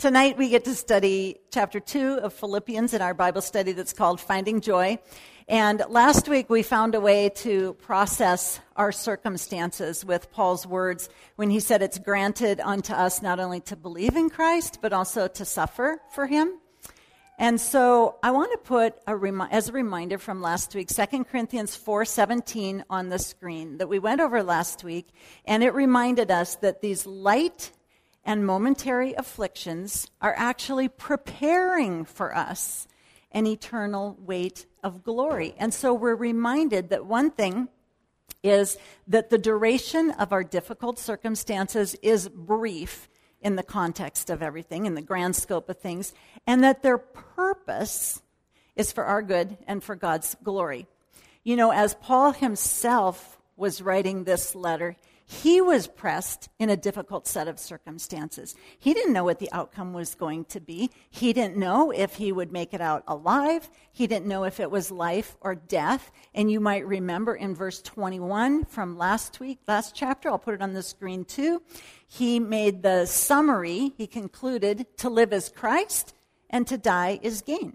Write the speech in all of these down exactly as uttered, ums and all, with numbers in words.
Tonight we get to study chapter two of Philippians in our Bible study that's called Finding Joy. And last week we found a way to process our circumstances with Paul's words when he said it's granted unto us not only to believe in Christ, but also to suffer for him. And so I want to put, a remi- as a reminder from last week, Second Corinthians four seventeen on the screen that we went over last week. And it reminded us that these light and momentary afflictions are actually preparing for us an eternal weight of glory. And so we're reminded that one thing is that the duration of our difficult circumstances is brief in the context of everything, in the grand scope of things, and that their purpose is for our good and for God's glory. You know, as Paul himself was writing this letter, he was pressed in a difficult set of circumstances. He didn't know what the outcome was going to be. He didn't know if he would make it out alive. He didn't know if it was life or death. And you might remember in verse twenty-one from last week, last chapter, I'll put it on the screen too, he made the summary. He concluded, to live is Christ and to die is gain.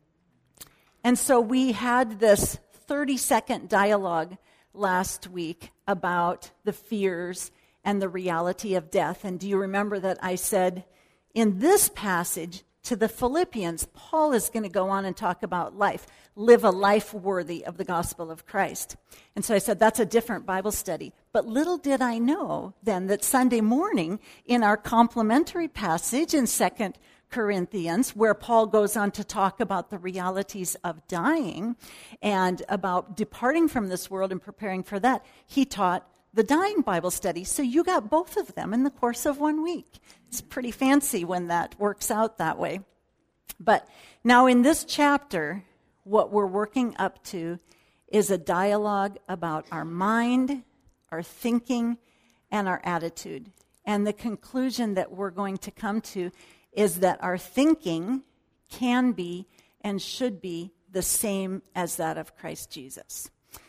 And so we had this thirty-second dialogue last week about the fears and the reality of death. And do you remember that I said in this passage to the Philippians, Paul is going to go on and talk about life, live a life worthy of the gospel of Christ. And so I said that's a different Bible study. But little did I know then that Sunday morning in our complementary passage in Second Corinthians, where Paul goes on to talk about the realities of dying and about departing from this world and preparing for that, he taught the dying Bible study. So you got both of them in the course of one week. It's pretty fancy when that works out that way. But now in this chapter, what we're working up to is a dialogue about our mind, our thinking, and our attitude. And the conclusion that we're going to come to is that our thinking can be and should be the same as that of Christ Jesus.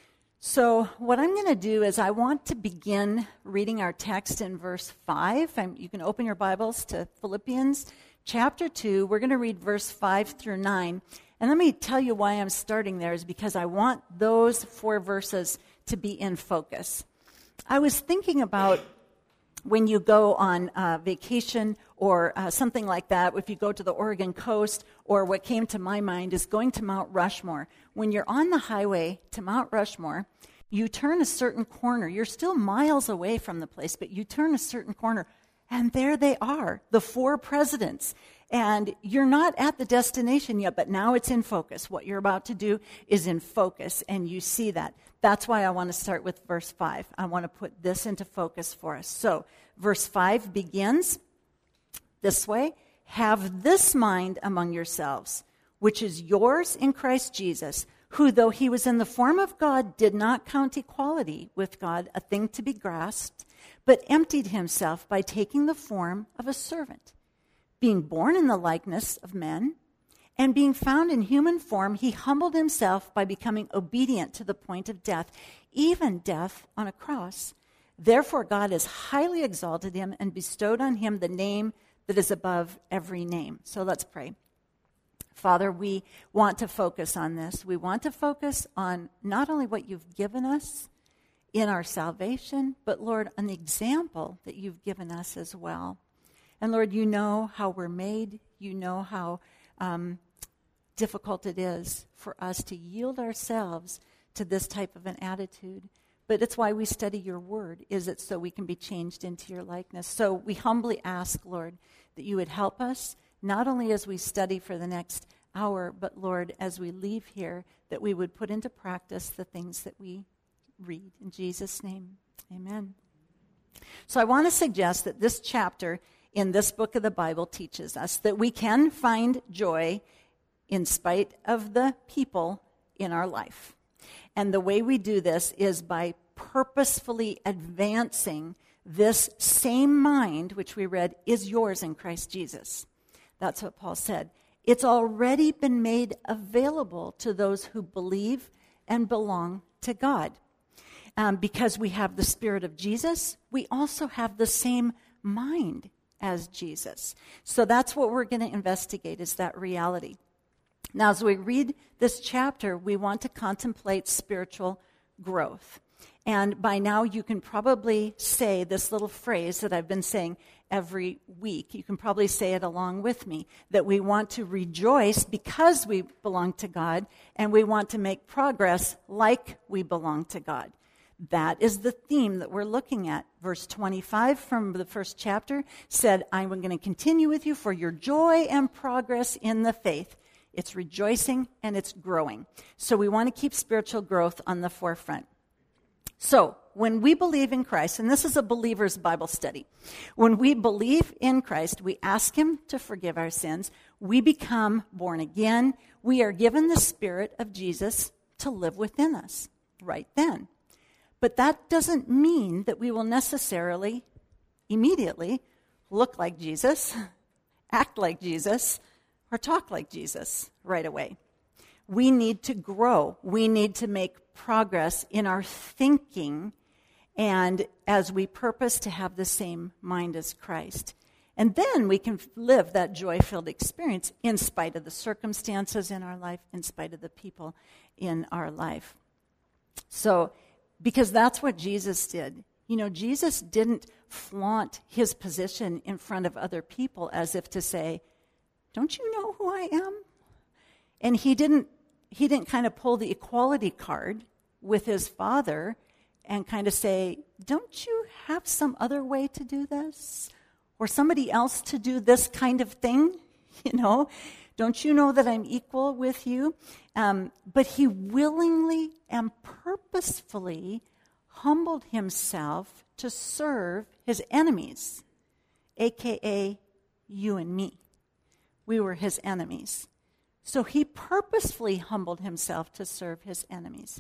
So what I'm going to do is I want to begin reading our text in verse five. I'm, you can open your Bibles to Philippians chapter two. We're going to read verse five through nine. And let me tell you why I'm starting there is because I want those four verses to be in focus. I was thinking about when you go on uh, vacation or uh, something like that, if you go to the Oregon coast, or what came to my mind is going to Mount Rushmore. When you're on the highway to Mount Rushmore, you turn a certain corner. You're still miles away from the place, but you turn a certain corner, and there they are, the four presidents. And you're not at the destination yet, but now it's in focus. What you're about to do is in focus, and you see that. That's why I want to start with verse five. I want to put this into focus for us. So, verse five begins this way. Have this mind among yourselves, which is yours in Christ Jesus, who, though he was in the form of God, did not count equality with God a thing to be grasped, but emptied himself by taking the form of a servant. Being born in the likeness of men, and being found in human form, he humbled himself by becoming obedient to the point of death, even death on a cross. Therefore God has highly exalted him and bestowed on him the name that is above every name. So let's pray. Father, we want to focus on this. We want to focus on not only what you've given us in our salvation, but Lord, on the example that you've given us as well. And Lord, you know how we're made. You know how um, difficult it is for us to yield ourselves to this type of an attitude. But it's why we study your word. Is it so we can be changed into your likeness? So we humbly ask, Lord, that you would help us, not only as we study for the next hour, but Lord, as we leave here, that we would put into practice the things that we read. In Jesus' name, amen. So I want to suggest that this chapter in this book of the Bible teaches us that we can find joy in spite of the people in our life. And the way we do this is by purposefully advancing this same mind, which we read, is yours in Christ Jesus. That's what Paul said. It's already been made available to those who believe and belong to God. Um, because we have the Spirit of Jesus, we also have the same mind as Jesus. So that's what we're going to investigate, is that reality. Now, as we read this chapter, we want to contemplate spiritual growth. And by now, you can probably say this little phrase that I've been saying every week. You can probably say it along with me, that we want to rejoice because we belong to God, and we want to make progress like we belong to God. That is the theme that we're looking at. Verse twenty-five from the first chapter said, I'm going to continue with you for your joy and progress in the faith. It's rejoicing and it's growing. So we want to keep spiritual growth on the forefront. So when we believe in Christ, and this is a believer's Bible study, when we believe in Christ, we ask him to forgive our sins. We become born again. We are given the Spirit of Jesus to live within us right then. But that doesn't mean that we will necessarily, immediately, look like Jesus, act like Jesus, or talk like Jesus right away. We need to grow. We need to make progress in our thinking, and as we purpose to have the same mind as Christ. And then we can live that joy-filled experience in spite of the circumstances in our life, in spite of the people in our life. So, because that's what Jesus did. You know, Jesus didn't flaunt his position in front of other people as if to say, don't you know who I am? And he didn't he didn't kind of pull the equality card with his Father and kind of say, don't you have some other way to do this? Or somebody else to do this kind of thing? You know, don't you know that I'm equal with you? Um, but he willingly and purposefully humbled himself to serve his enemies, a k a you and me. We were his enemies. So he purposefully humbled himself to serve his enemies.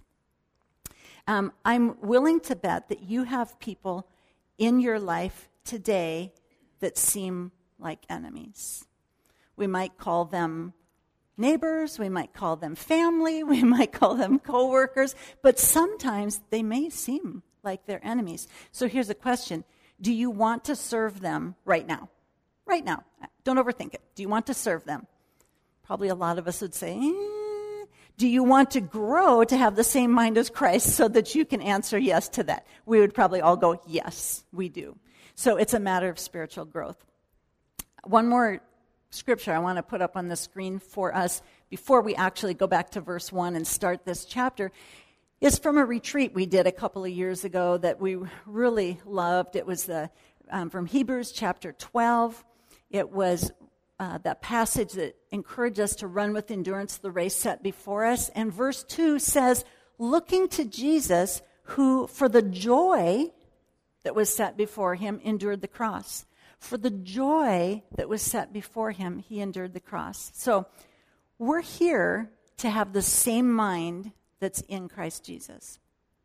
Um, I'm willing to bet that you have people in your life today that seem like enemies. We might call them neighbors, we might call them family, we might call them coworkers, but sometimes they may seem like they're enemies. So here's a question. Do you want to serve them right now? Right now. Don't overthink it. Do you want to serve them? Probably a lot of us would say, eh. Do you want to grow to have the same mind as Christ so that you can answer yes to that? We would probably all go, yes, we do. So it's a matter of spiritual growth. One more scripture I want to put up on the screen for us before we actually go back to verse one and start this chapter is from a retreat we did a couple of years ago that we really loved. It was the um, from Hebrews chapter twelve. It was uh, that passage that encouraged us to run with endurance the race set before us. And verse two says, looking to Jesus, who for the joy that was set before him endured the cross. For the joy that was set before him, he endured the cross. So we're here to have the same mind that's in Christ Jesus.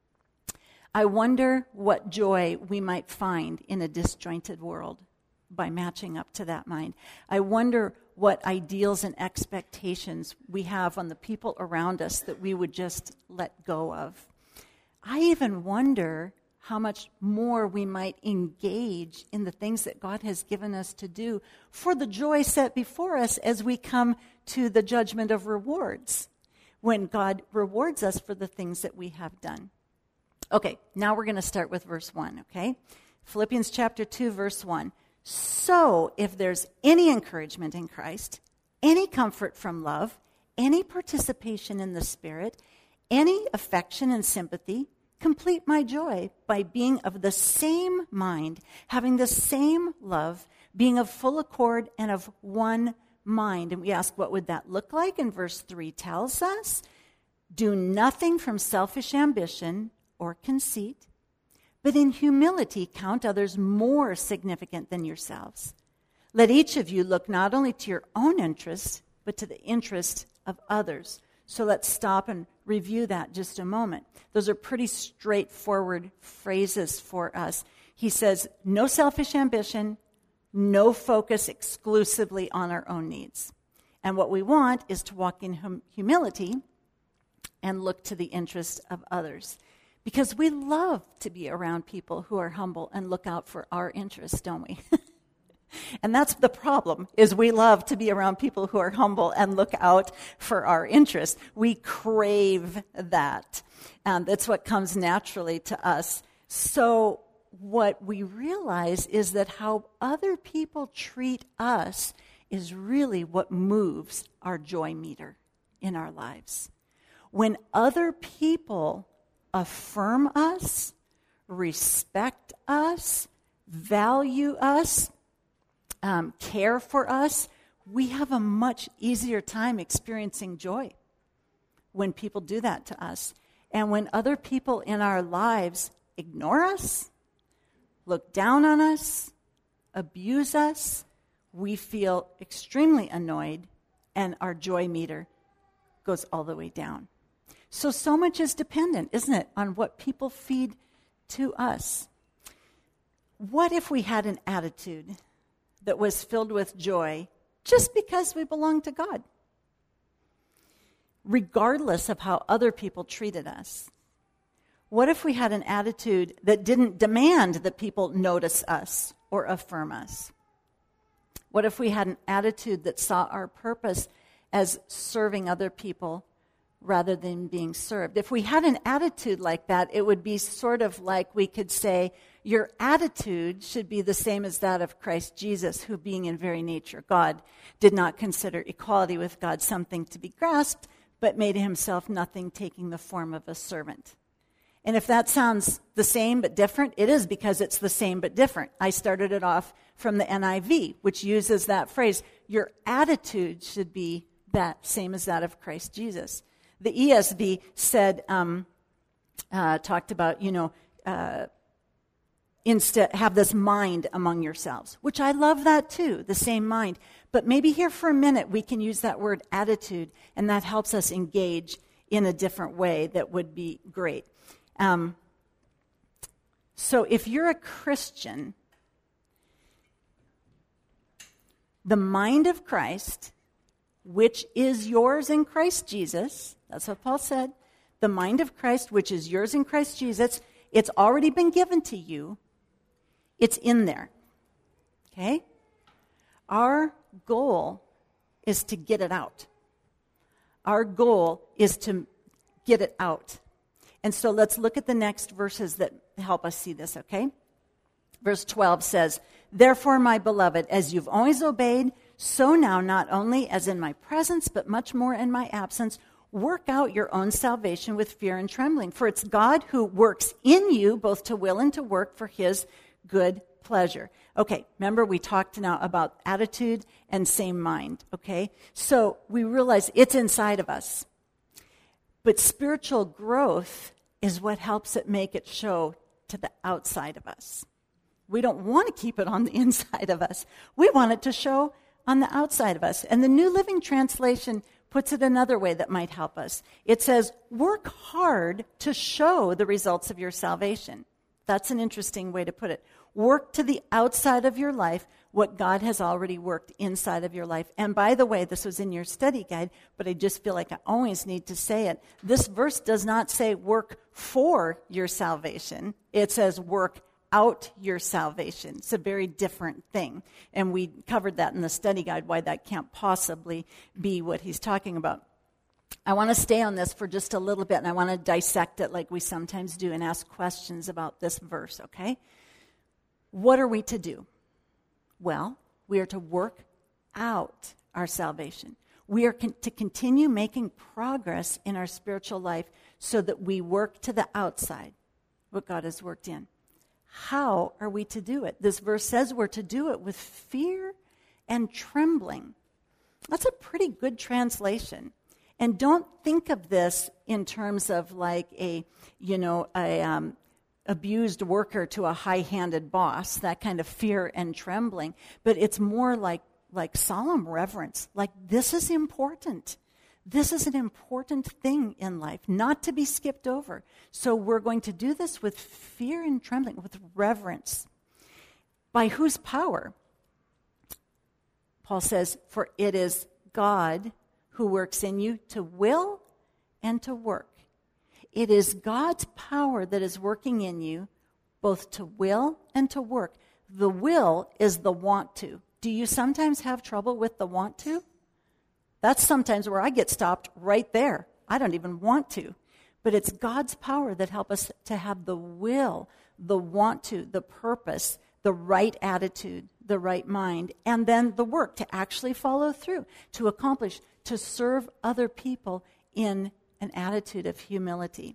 I wonder what joy we might find in a disjointed world by matching up to that mind. I wonder what ideals and expectations we have on the people around us that we would just let go of. I even wonder how much more we might engage in the things that God has given us to do for the joy set before us as we come to the judgment of rewards, when God rewards us for the things that we have done. Okay, now we're going to start with verse one, okay? Philippians chapter two, verse one. So, if there's any encouragement in Christ, any comfort from love, any participation in the Spirit, any affection and sympathy, complete my joy by being of the same mind, having the same love, being of full accord and of one mind. And we ask, what would that look like? And verse three tells us, do nothing from selfish ambition or conceit, but in humility count others more significant than yourselves. Let each of you look not only to your own interest, but to the interest of others. So let's stop and review that just a moment. Those are pretty straightforward phrases for us. He says, no selfish ambition, no focus exclusively on our own needs. And what we want is to walk in hum- humility and look to the interest of others. Because we love to be around people who are humble and look out for our interests, don't we? And that's the problem, is we love to be around people who are humble and look out for our interests. We crave that. And that's what comes naturally to us. So what we realize is that how other people treat us is really what moves our joy meter in our lives. When other people affirm us, respect us, value us, um, care for us, we have a much easier time experiencing joy when people do that to us. And when other people in our lives ignore us, look down on us, abuse us, we feel extremely annoyed, and our joy meter goes all the way down. So, so much is dependent, isn't it, on what people feed to us. What if we had an attitude that was filled with joy just because we belong to God, regardless of how other people treated us? What if we had an attitude that didn't demand that people notice us or affirm us? What if we had an attitude that saw our purpose as serving other people rather than being served? If we had an attitude like that, it would be sort of like we could say, your attitude should be the same as that of Christ Jesus, who, being in very nature God, did not consider equality with God something to be grasped, but made himself nothing, taking the form of a servant. And if that sounds the same but different, it is, because it's the same but different. I started it off from the N I V, which uses that phrase. Your attitude should be that same as that of Christ Jesus. The E S V said, um, uh, talked about, you know, uh, instead have this mind among yourselves, which I love that too, the same mind. But maybe here for a minute we can use that word attitude, and that helps us engage in a different way that would be great. Um, so if you're a Christian, the mind of Christ, which is yours in Christ Jesus, that's what Paul said, the mind of Christ, which is yours in Christ Jesus, it's already been given to you. It's in there. Okay? Our goal is to get it out. Our goal is to get it out. And so let's look at the next verses that help us see this, okay? Verse twelve says, "Therefore, my beloved, as you've always obeyed, so now, not only as in my presence, but much more in my absence, work out your own salvation with fear and trembling. For it's God who works in you, both to will and to work for his good pleasure." Okay, remember we talked now about attitude and same mind, okay? So we realize it's inside of us. But spiritual growth is what helps it make it show to the outside of us. We don't want to keep it on the inside of us. We want it to show on the outside of us. And the New Living Translation puts it another way that might help us. It says, work hard to show the results of your salvation. That's an interesting way to put it. Work to the outside of your life what God has already worked inside of your life. And by the way, this was in your study guide, but I just feel like I always need to say it. This verse does not say work for your salvation. It says work out your salvation. It's a very different thing. And we covered that in the study guide, why that can't possibly be what he's talking about. I want to stay on this for just a little bit, and I want to dissect it like we sometimes do and ask questions about this verse, okay? What are we to do? Well, we are to work out our salvation. We are con- to continue making progress in our spiritual life so that we work to the outside what God has worked in. How are we to do it? This verse says we're to do it with fear and trembling. That's a pretty good translation. And don't think of this in terms of like a, you know, a um, abused worker to a high-handed boss, that kind of fear and trembling. But it's more like, like solemn reverence. Like, this is important. This is an important thing in life, not to be skipped over. So we're going to do this with fear and trembling, with reverence. By whose power? Paul says, for it is God who works in you to will and to work. It is God's power that is working in you both to will and to work. The will is the want to. Do you sometimes have trouble with the want to? That's sometimes where I get stopped right there. I don't even want to. But it's God's power that helps us to have the will, the want to, the purpose, the right attitude, the right mind, and then the work to actually follow through, to accomplish, to serve other people in an attitude of humility.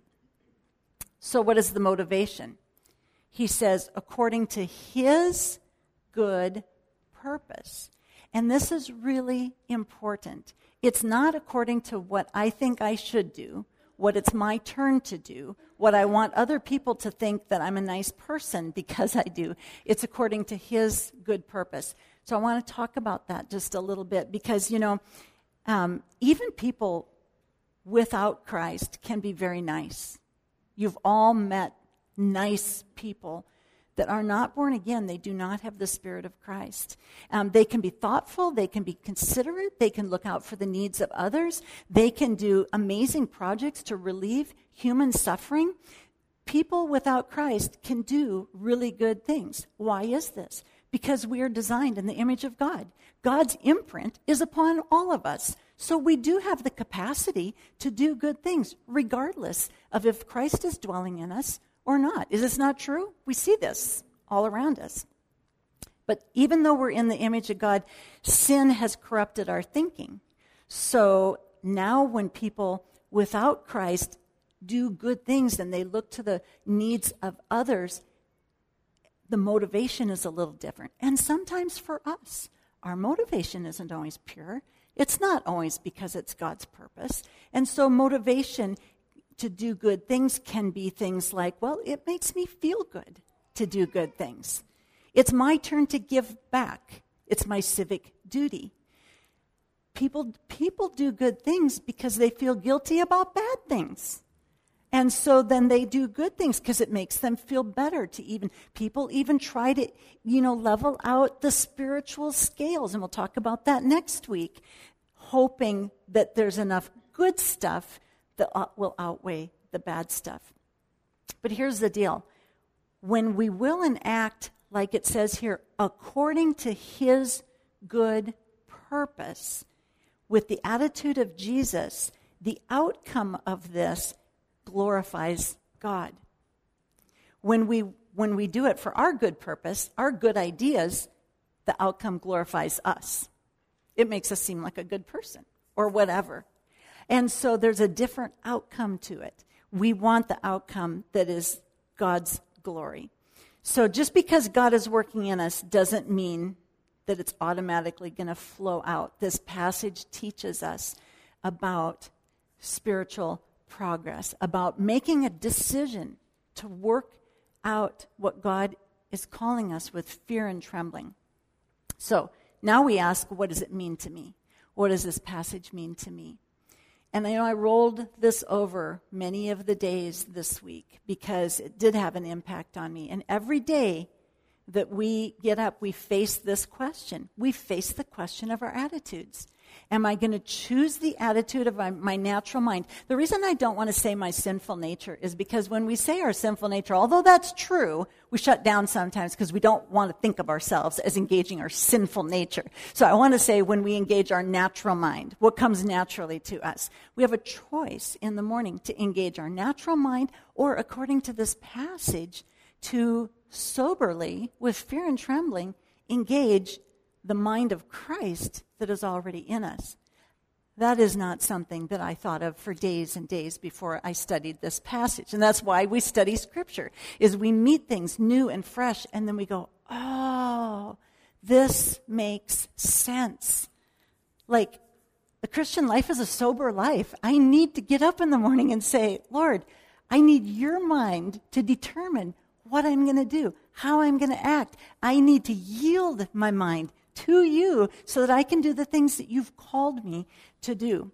So what is the motivation? He says, according to his good purpose. And this is really important. It's not according to what I think I should do, what it's my turn to do, what I want other people to think that I'm a nice person because I do. It's according to his good purpose. So I want to talk about that just a little bit because, you know, um, even people without Christ can be very nice. You've all met nice people that are not born again. They do not have the Spirit of Christ. Um, they can be thoughtful. They can be considerate. They can look out for the needs of others. They can do amazing projects to relieve human suffering. People without Christ can do really good things. Why is this? Because we are designed in the image of God. God's imprint is upon all of us. So we do have the capacity to do good things, regardless of if Christ is dwelling in us or not. Is this not true? We see this all around us. But even though we're in the image of God, sin has corrupted our thinking. So now when people without Christ do good things and they look to the needs of others, the motivation is a little different. And sometimes for us, our motivation isn't always pure. It's not always because it's God's purpose. And so motivation to do good things can be things like, well, it makes me feel good to do good things. It's my turn to give back. It's my civic duty. People, people do good things because they feel guilty about bad things. And so then they do good things because it makes them feel better to even, people even try to, you know, level out the spiritual scales. And we'll talk about that next week, hoping that there's enough good stuff that will outweigh the bad stuff. But here's the deal. When we will and act, like it says here, according to his good purpose, with the attitude of Jesus, the outcome of this glorifies God. When we when we do it for our good purpose, our good ideas, the outcome glorifies us. It makes us seem like a good person or whatever. And so there's a different outcome to it. We want the outcome that is God's glory. So just because God is working in us doesn't mean that it's automatically going to flow out. This passage teaches us about spiritual progress, about making a decision to work out what God is calling us with fear and trembling. So now we ask, what does it mean to me? What does this passage mean to me? And I know I rolled this over many of the days this week because it did have an impact on me. And every day that we get up, we face this question. We face the question of our attitudes. Am I going to choose the attitude of my, my natural mind? The reason I don't want to say my sinful nature is because when we say our sinful nature, although that's true, we shut down sometimes because we don't want to think of ourselves as engaging our sinful nature. So I want to say when we engage our natural mind, what comes naturally to us. We have a choice in the morning to engage our natural mind or, according to this passage, to soberly, with fear and trembling, engage the mind of Christ that is already in us. That is not something that I thought of for days and days before I studied this passage. And that's why we study Scripture, is we meet things new and fresh, and then we go, oh, this makes sense. Like, the Christian life is a sober life. I need to get up in the morning and say, Lord, I need your mind to determine what I'm going to do, how I'm going to act. I need to yield my mind to you so that I can do the things that you've called me to do.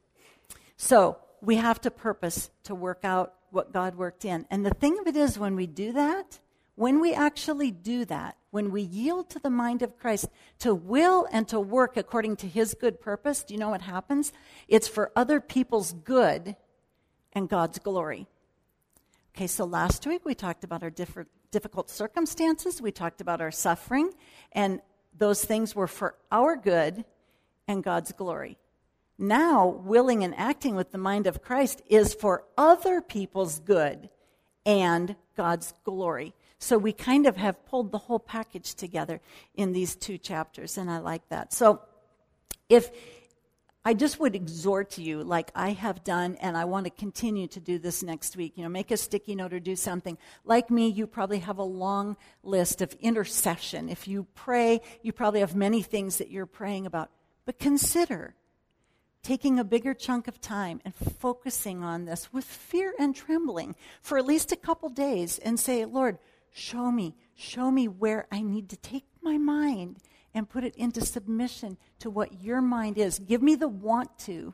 So we have to purpose to work out what God worked in. And the thing of it is, when we do that, when we actually do that, when we yield to the mind of Christ to will and to work according to his good purpose, do you know what happens? It's for other people's good and God's glory. Okay, so last week we talked about our different difficult circumstances. We talked about our suffering, and those things were for our good and God's glory. Now, willing and acting with the mind of Christ is for other people's good and God's glory. So we kind of have pulled the whole package together in these two chapters, and I like that. So if I just would exhort you, like I have done, and I want to continue to do this next week. You know, make a sticky note or do something. Like me, you probably have a long list of intercession. If you pray, you probably have many things that you're praying about. But consider taking a bigger chunk of time and focusing on this with fear and trembling for at least a couple days and say, Lord, show me, show me where I need to take my mind and put it into submission to what your mind is. Give me the want to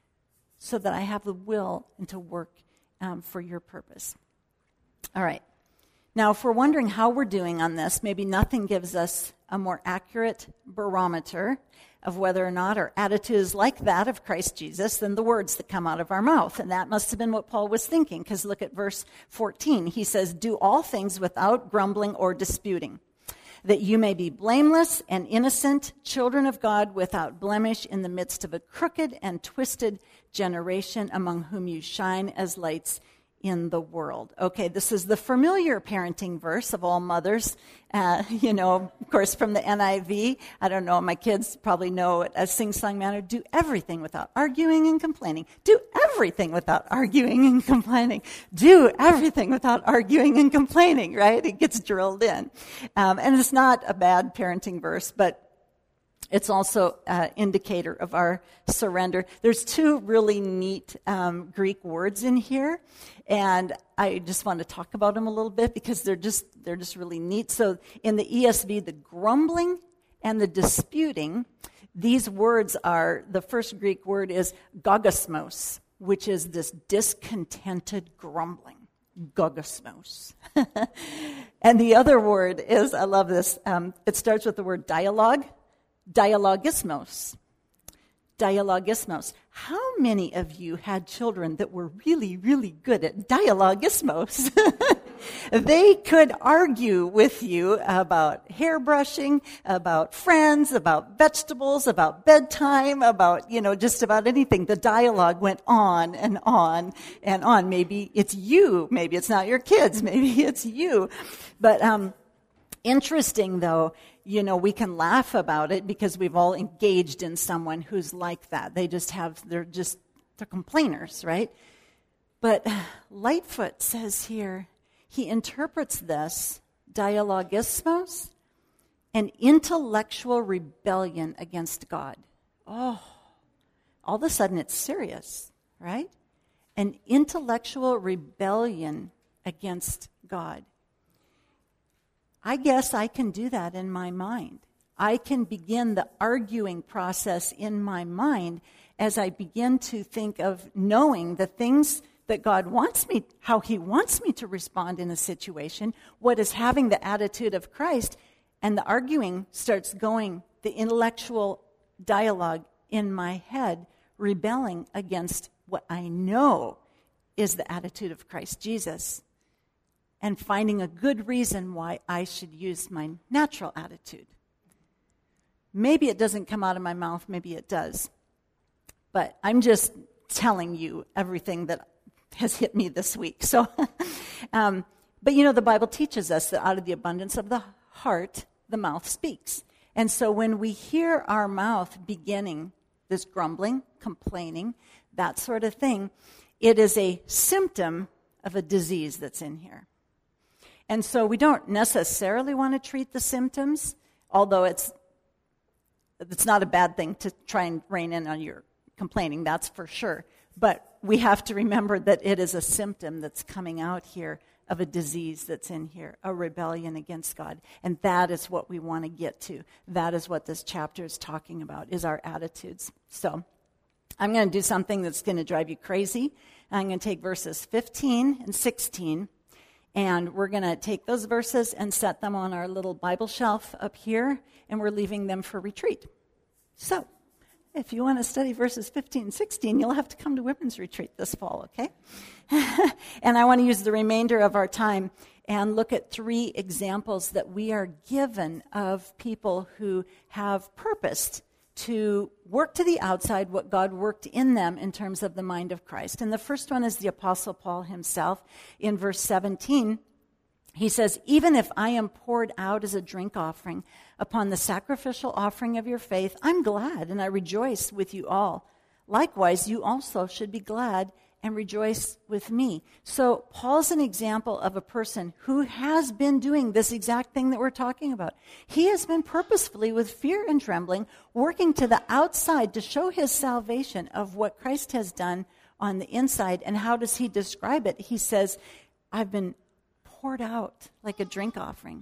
so that I have the will and to work um, for your purpose. All right. Now, if we're wondering how we're doing on this, maybe nothing gives us a more accurate barometer of whether or not our attitude is like that of Christ Jesus than the words that come out of our mouth. And that must have been what Paul was thinking, because look at verse fourteen. He says, do all things without grumbling or disputing, that you may be blameless and innocent, children of God without blemish in the midst of a crooked and twisted generation among whom you shine as lights in the world. Okay, this is the familiar parenting verse of all mothers, uh, you know, of course, from the N I V. I don't know, my kids probably know it as sing-song manner. Do everything without arguing and complaining. Do everything without arguing and complaining. Do everything without arguing and complaining, right? It gets drilled in. Um, and it's not a bad parenting verse, but it's also an indicator of our surrender. There's two really neat um, Greek words in here, and I just want to talk about them a little bit because they're just they're just really neat. So in the E S V, the grumbling and the disputing, these words are, the first Greek word is gogasmos, which is this discontented grumbling. Gogasmos. And the other word is, I love this, um, it starts with the word dialogue. Dialogismos. Dialogismos. How many of you had children that were really, really good at dialogismos? They could argue with you about hairbrushing, about friends, about vegetables, about bedtime, about, you know, just about anything. The dialogue went on and on and on. Maybe it's you. Maybe it's not your kids. Maybe it's you. But um, interesting, though, you know, we can laugh about it because we've all engaged in someone who's like that. They just have, they're just, they're complainers, right? But Lightfoot says here, he interprets this, dialogismos, an intellectual rebellion against God. Oh, all of a sudden it's serious, right? An intellectual rebellion against God. I guess I can do that in my mind. I can begin the arguing process in my mind as I begin to think of knowing the things that God wants me, how he wants me to respond in a situation, what is having the attitude of Christ, and the arguing starts going, the intellectual dialogue in my head, rebelling against what I know is the attitude of Christ Jesus, and finding a good reason why I should use my natural attitude. Maybe it doesn't come out of my mouth, maybe it does. But I'm just telling you everything that has hit me this week. So, um, but you know, the Bible teaches us that out of the abundance of the heart, the mouth speaks. And so when we hear our mouth beginning this grumbling, complaining, that sort of thing, it is a symptom of a disease that's in here. And so we don't necessarily want to treat the symptoms, although it's it's not a bad thing to try and rein in on your complaining, that's for sure. But we have to remember that it is a symptom that's coming out here of a disease that's in here, a rebellion against God. And that is what we want to get to. That is what this chapter is talking about, is our attitudes. So I'm going to do something that's going to drive you crazy. I'm going to take verses fifteen and sixteen, and we're going to take those verses and set them on our little Bible shelf up here, and we're leaving them for retreat. So If you want to study verses fifteen and sixteen, you'll have to come to women's retreat this fall, okay? And I want to use the remainder of our time and look at three examples that we are given of people who have purposed to work to the outside what God worked in them in terms of the mind of Christ. And the first one is the Apostle Paul himself. In verse seventeen, he says, even if I am poured out as a drink offering upon the sacrificial offering of your faith, I'm glad and I rejoice with you all. Likewise, you also should be glad and rejoice with me. So Paul's an example of a person who has been doing this exact thing that we're talking about. He has been purposefully, with fear and trembling, working to the outside to show his salvation of what Christ has done on the inside. And how does he describe it? He says, I've been poured out like a drink offering.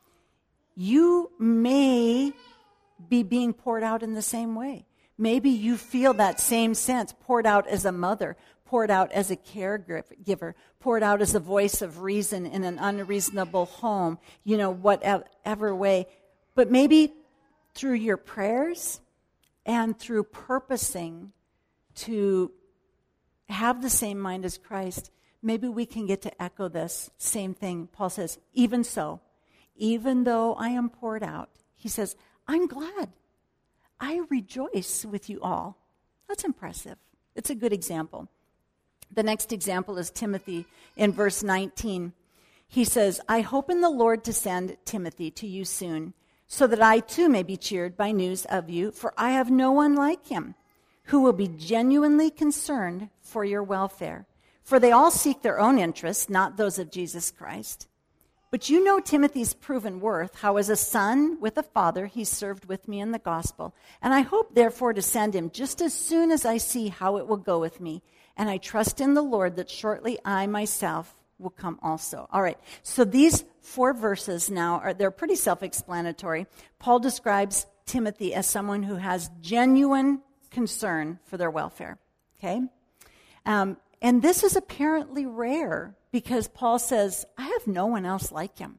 You may be being poured out in the same way. Maybe you feel that same sense, poured out as a mother, poured out as a caregiver, poured out as a voice of reason in an unreasonable home, you know, whatever way. But maybe through your prayers and through purposing to have the same mind as Christ, maybe we can get to echo this same thing. Paul says, even so, even though I am poured out, he says, I'm glad. I rejoice with you all. That's impressive. It's a good example. The next example is Timothy in verse nineteen. He says, I hope in the Lord to send Timothy to you soon, so that I too may be cheered by news of you, for I have no one like him who will be genuinely concerned for your welfare. For they all seek their own interests, not those of Jesus Christ. But you know Timothy's proven worth, how as a son with a father he served with me in the gospel. And I hope, therefore, to send him just as soon as I see how it will go with me. And I trust in the Lord that shortly I myself will come also. All right, so these four verses now, are they're pretty self-explanatory. Paul describes Timothy as someone who has genuine concern for their welfare, okay? Um, and this is apparently rare because Paul says, I have no one else like him.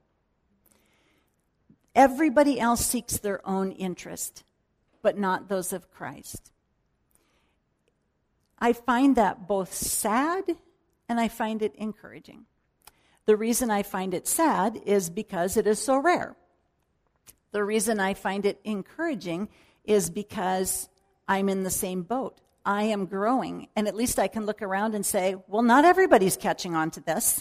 Everybody else seeks their own interest, but not those of Christ. I find that both sad and I find it encouraging. The reason I find it sad is because it is so rare. The reason I find it encouraging is because I'm in the same boat. I am growing, and at least I can look around and say, well, not everybody's catching on to this.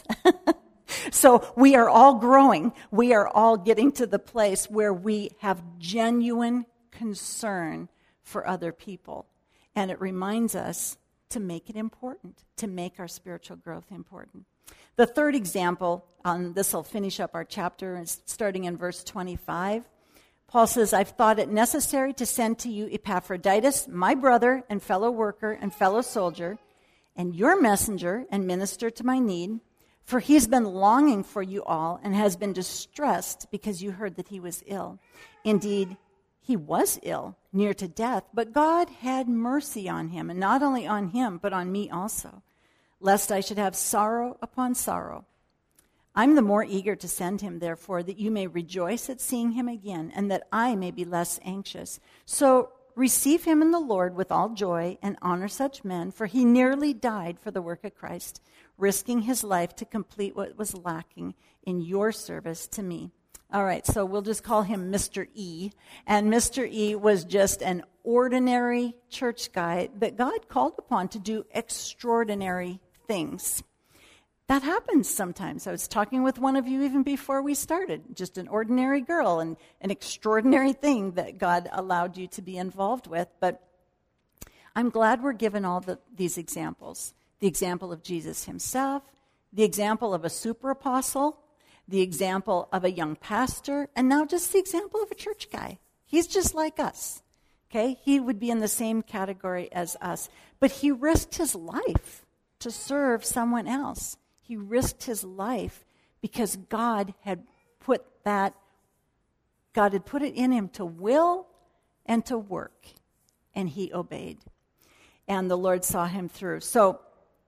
So we are all growing. We are all getting to the place where we have genuine concern for other people. And it reminds us to make it important, to make our spiritual growth important. The third example, um, this will finish up our chapter, is starting in verse twenty-five. Paul says, I've thought it necessary to send to you Epaphroditus, my brother and fellow worker and fellow soldier, and your messenger and minister to my need, for he's been longing for you all and has been distressed because you heard that he was ill. Indeed, he was ill, near to death, but God had mercy on him, and not only on him, but on me also, lest I should have sorrow upon sorrow. I'm the more eager to send him, therefore, that you may rejoice at seeing him again, and that I may be less anxious. So receive him in the Lord with all joy, and honor such men, for he nearly died for the work of Christ, risking his life to complete what was lacking in your service to me. All right, so we'll just call him Mister E. And Mister E was just an ordinary church guy that God called upon to do extraordinary things. That happens sometimes. I was talking with one of you even before we started, just an ordinary girl and an extraordinary thing that God allowed you to be involved with. But I'm glad we're given all the, these examples. The example of Jesus himself, the example of a super apostle, the example of a young pastor, and now just the example of a church guy. He's just like us, okay? He would be in the same category as us. But he risked his life to serve someone else. He risked his life because God had put that, God had put it in him to will and to work, and he obeyed. And the Lord saw him through. So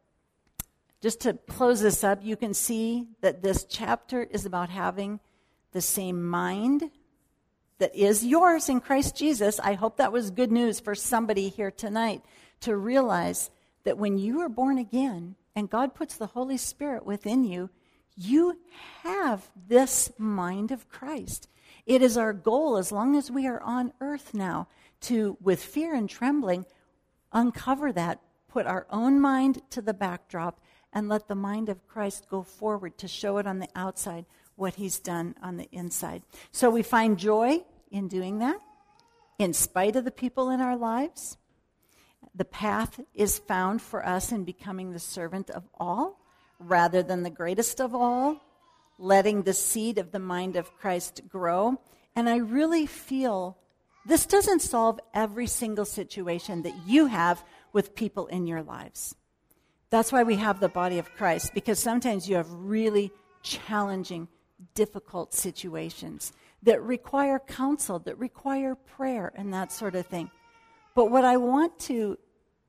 just to close this up, you can see that this chapter is about having the same mind that is yours in Christ Jesus. I hope that was good news for somebody here tonight to realize that when you are born again and God puts the Holy Spirit within you, you have this mind of Christ. It is our goal, as long as we are on earth now, to, with fear and trembling, uncover that, put our own mind to the backdrop, and let the mind of Christ go forward to show it on the outside what he's done on the inside. So we find joy in doing that, in spite of the people in our lives. The path is found for us in becoming the servant of all, rather than the greatest of all, letting the seed of the mind of Christ grow. And I really feel this doesn't solve every single situation that you have with people in your lives. That's why we have the body of Christ, because sometimes you have really challenging, difficult situations that require counsel, that require prayer, and that sort of thing. But what I want to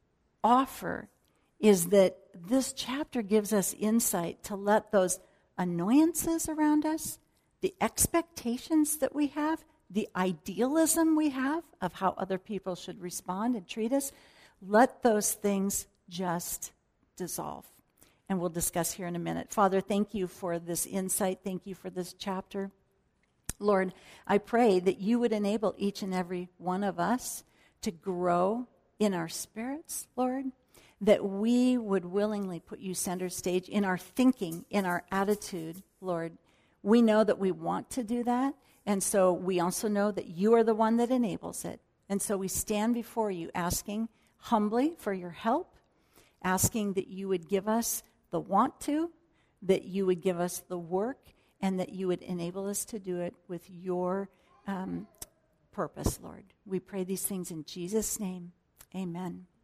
offer is that this chapter gives us insight to let those annoyances around us, the expectations that we have, the idealism we have of how other people should respond and treat us, let those things just dissolve. And we'll discuss here in a minute. Father, thank you for this insight. Thank you for this chapter. Lord, I pray that you would enable each and every one of us to grow in our spirits, Lord, that we would willingly put you center stage in our thinking, in our attitude, Lord. We know that we want to do that, and so we also know that you are the one that enables it. And so we stand before you asking humbly for your help, asking that you would give us the want to, that you would give us the work, and that you would enable us to do it with your um, purpose, Lord. We pray these things in Jesus' name. Amen.